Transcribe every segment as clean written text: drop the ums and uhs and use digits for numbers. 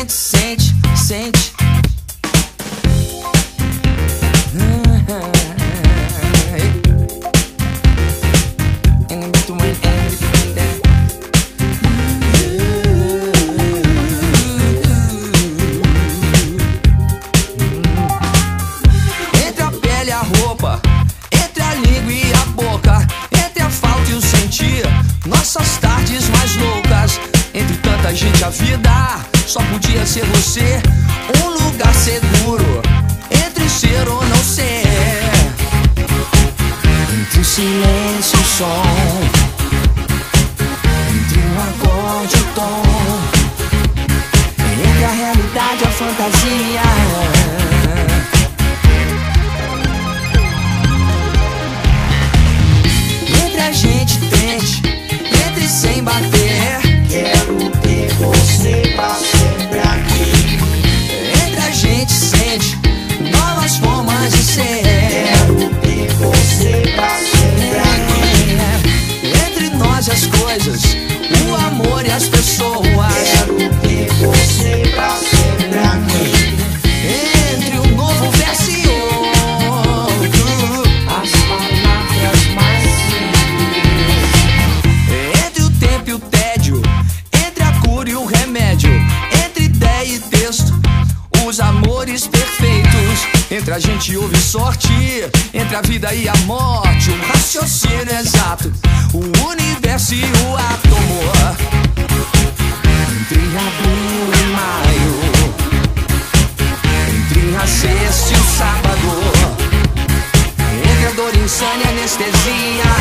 gente sente, sente. Entre a pele e a roupa, entre a língua e a boca, entre a falta e o sentir, nossas tardes mais loucas. Entre tanta gente a vida só podia ser você, um lugar seguro entre ser ou não ser. Entre o silêncio e o som, entre um acorde e o tom, entre a realidade e a fantasia. Entre a gente tente, entre sem bater. Quero ter você pra sempre aqui. Entre a gente sente novas formas de ser. Quero ter você pra sempre aqui. Entre nós e as coisas, o amor e as pessoas. Quero ter você pra sempre aqui. Entre um novo verso e outro, As palavras mais simples. entre o tempo e o tédio, entre a cura e o remédio, entre ideia e texto, os amores perfeitos. Entre a gente houve sorte, entre a vida e a morte, um raciocínio exato, o universo e o átomo. Entre abril e maio, entre a sexta e o sábado, entre a dor, insânia e anestesia.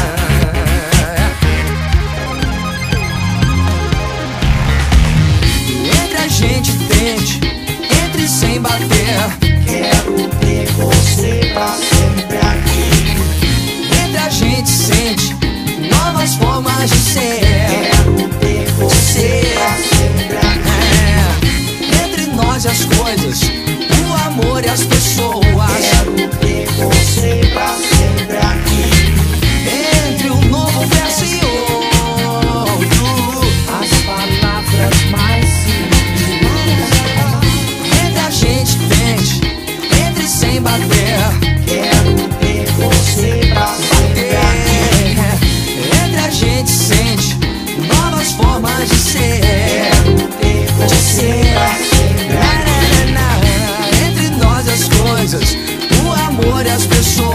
Entre a gente tente, entre sem bater. Quero ter você pra sempre aqui. Entre a gente sente novas formas de ser. Quero ter você pra sempre aqui. Entre nós e as coisas, o amor e as pessoas. Quero ter você pra sempre aqui. Entre um novo verso e outro, As palavras mais simples. entre a gente tente, entre sem bater. Quero ter você pra sempre aqui. Entre a gente sente novas formas de ser. Quero ter De você ser. pra sempre aqui. Entre nós e as coisas, o amor e as pessoas.